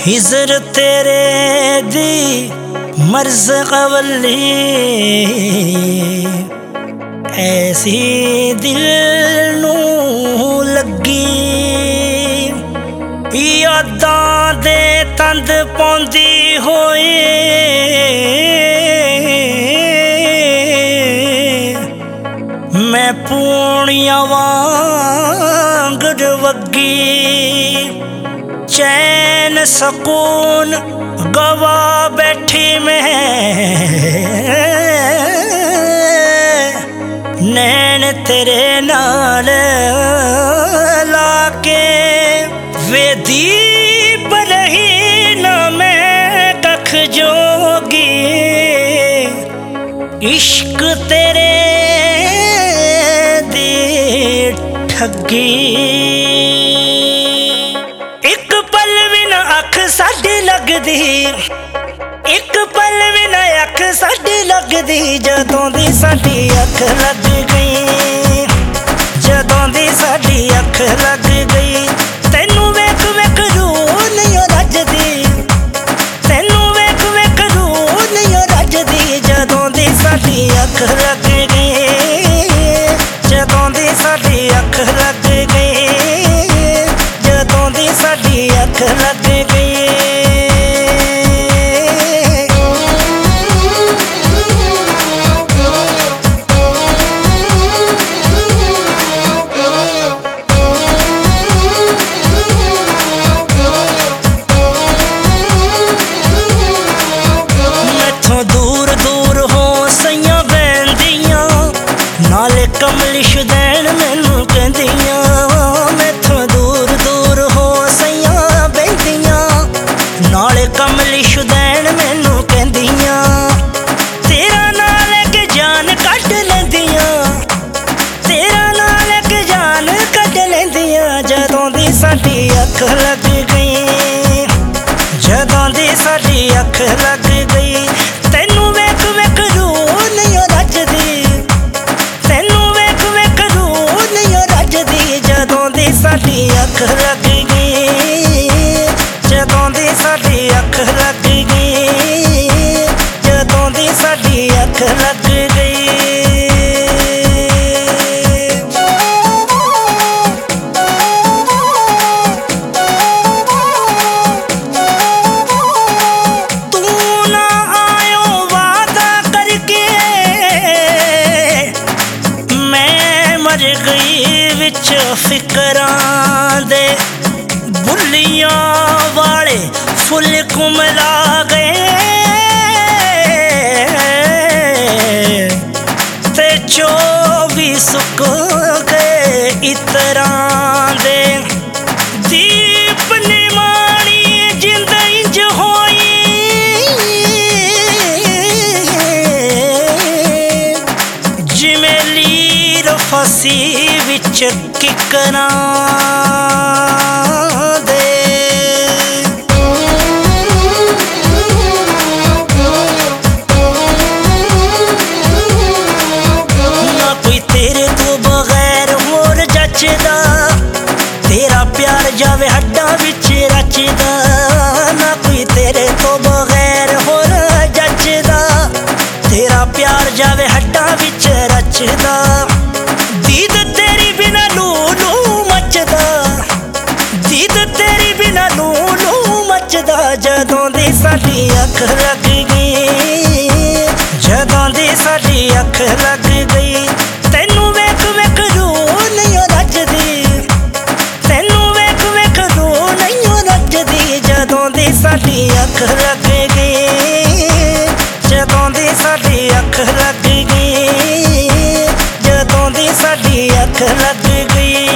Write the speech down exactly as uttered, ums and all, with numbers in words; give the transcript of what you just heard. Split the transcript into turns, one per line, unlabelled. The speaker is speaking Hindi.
हिजर तेरे दी मर्ज कवली ऐसी दिल नू लगी। यादां दे तंद पौंदी होई मैं पूनियां वांग वगी। चैन सकून गवा बैठी मैं नैन तेरे नाल लाके वे दीप रही न मैं कख जोगी। इश्क तेरे दी ठगी एक पल भी ना अख साडी लगदी। एक पल भी ना अख साडी लगदी जदों दी साडी अख लग गई। जदों दी साडी अख लग गई तैनू वेख वेख रूह नहीं रजदी। तैनू वेख वेख रूह नहीं रजदी जदों दी साडी अख लग गई। जदों दी साडी अख लग गई। जदों दी साडी अख लग गई। नाले कमलिश दैन मैनू कहंदियां मैथों दूर दूर हो सैयां बहंदियां। नाले कमलिश दैन मैनू कहंदियां तेरा नाल लैके जान कढ लैंदियां। तेरा नाल लैके जान कढ लैंदियां जदों दी साडी अख लग गई। जदों दी साडी अख लग गई तैनू वेख वेख रूह नहीं रजदी। जदों दी साडी अख लग गई। जदों दी साडी अख लग गई। जदों दी साडी अख लग गई। तू ना आयो वादा करके मैं मर गई विच फिकरां दे। बुल्लियां वाले फुल कुमला गए ते चौबी सुक गए इतरां दे। दीप निमाणी जिंद इंज होई जिमें लीर फसी विच किकरां दे। ना कोई तेरे तो बगैर होर जचदा। तेरा प्यार जावे हड्डां विच रचदा। ना कोई तेरे तो बगैर होर जचदा। तेरा प्यार जावे हड्डां विच रचदा। दीद तेरी बिना लू लू मचदा। दीद तेरी बिना लू लू मचदा जदों दी साडी अख लग गई। जदों दी साडी अख लग गई तैनू वेख वेख रूह नहीं रजदी। तैनू वेख वेख रूह नहीं रजदी जदों दी साडी अख लग गई। जदों दी साडी अख लग गई। जदों दी साडी अख लग गई।